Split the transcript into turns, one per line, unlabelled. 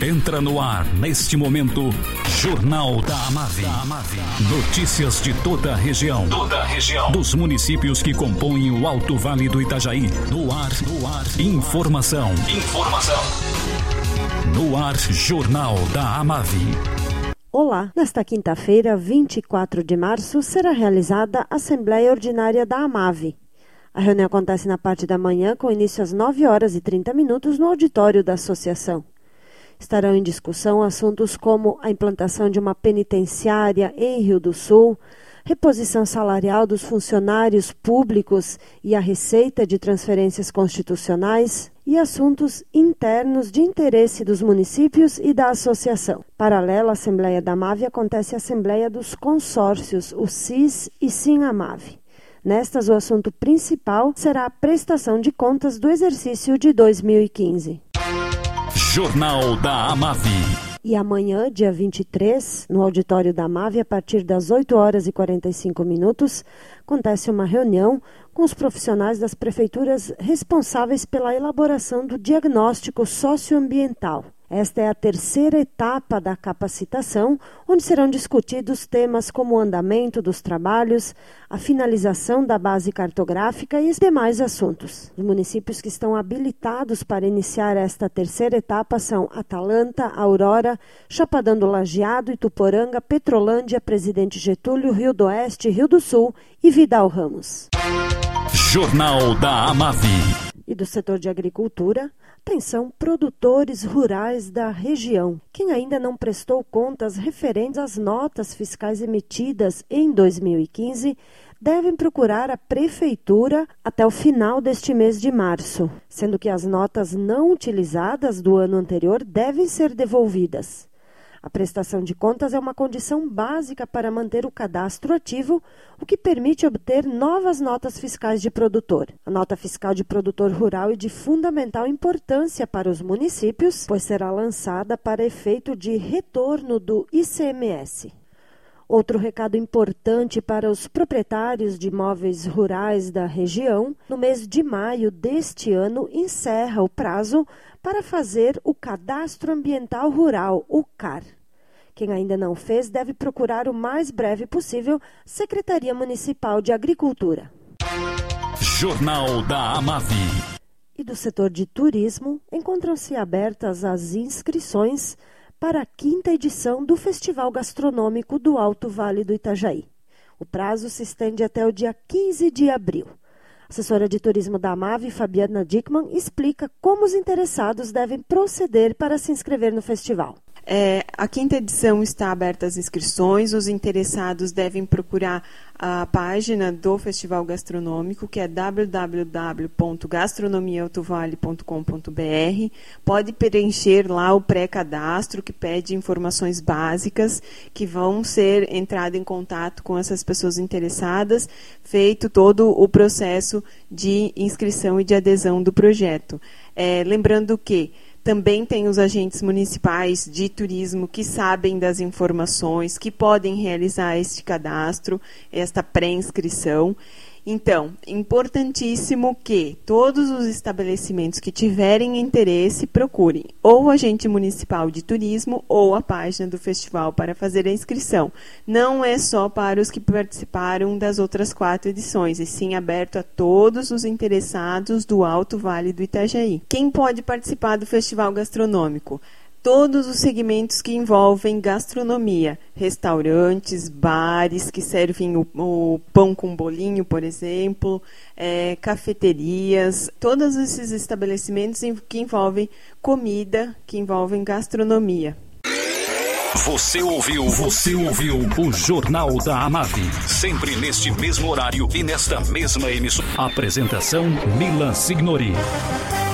Entra no ar, neste momento, Jornal da Amave. Notícias de toda a região. Dos municípios que compõem o Alto Vale do Itajaí. No ar. Informação. No ar, Jornal da Amave.
Olá, nesta quinta-feira, 24 de março, será realizada a Assembleia Ordinária da Amave. A reunião acontece na parte da manhã, com início às 9 horas e 30 minutos no auditório da associação. Estarão em discussão assuntos como a implantação de uma penitenciária em Rio do Sul, reposição salarial dos funcionários públicos e a receita de transferências constitucionais e assuntos internos de interesse dos municípios e da associação. Paralela à Assembleia da Amave, acontece a Assembleia dos Consórcios, o CIS e SIM-Amave. Nestas, o assunto principal será a prestação de contas do exercício de 2015.
Jornal da Amave.
E amanhã, dia 23, no auditório da Amave, a partir das 8 horas e 45 minutos, acontece uma reunião com os profissionais das prefeituras responsáveis pela elaboração do diagnóstico socioambiental. Esta é a terceira etapa da capacitação, onde serão discutidos temas como o andamento dos trabalhos, a finalização da base cartográfica e os demais assuntos. Os municípios que estão habilitados para iniciar esta terceira etapa são Atalanta, Aurora, Chapadão do Lajeado, Ituporanga, Petrolândia, Presidente Getúlio, Rio do Oeste, Rio do Sul e Vidal Ramos.
Jornal da Amave.
E do setor de agricultura, atenção, produtores rurais da região. Quem ainda não prestou contas referentes às notas fiscais emitidas em 2015, devem procurar a prefeitura até o final deste mês de março, sendo que as notas não utilizadas do ano anterior devem ser devolvidas. A prestação de contas é uma condição básica para manter o cadastro ativo, o que permite obter novas notas fiscais de produtor. A nota fiscal de produtor rural é de fundamental importância para os municípios, pois será lançada para efeito de retorno do ICMS. Outro recado importante para os proprietários de imóveis rurais da região: no mês de maio deste ano encerra o prazo para fazer o Cadastro Ambiental Rural, o CAR. Quem ainda não fez deve procurar o mais breve possível Secretaria Municipal de Agricultura.
Jornal da Amave.
E do setor de turismo, encontram-se abertas as inscrições para a 5ª edição do Festival Gastronômico do Alto Vale do Itajaí. O prazo se estende até o dia 15 de abril. A assessora de turismo da Amave, Fabiana Dickmann, explica como os interessados devem proceder para se inscrever no festival.
A 5ª edição está aberta às inscrições. Os interessados devem procurar a página do Festival Gastronômico, que é www.gastronomiaaltovale.com.br. Pode preencher lá o pré-cadastro, que pede informações básicas, que vão ser entrado em contato com essas pessoas interessadas, feito todo o processo de inscrição e de adesão do projeto. Lembrando que também tem os agentes municipais de turismo que sabem das informações, que podem realizar este cadastro, esta pré-inscrição. Então, importantíssimo que todos os estabelecimentos que tiverem interesse procurem ou o agente municipal de turismo ou a página do festival para fazer a inscrição. Não é só para os que participaram das outras 4 edições, e sim aberto a todos os interessados do Alto Vale do Itajaí. Quem pode participar do festival gastronômico? Todos os segmentos que envolvem gastronomia, restaurantes, bares que servem o pão com bolinho, por exemplo, cafeterias, todos esses estabelecimentos que envolvem comida, que envolvem gastronomia.
Você ouviu o Jornal da Amave, sempre neste mesmo horário e nesta mesma emissora. Apresentação Milan Signori.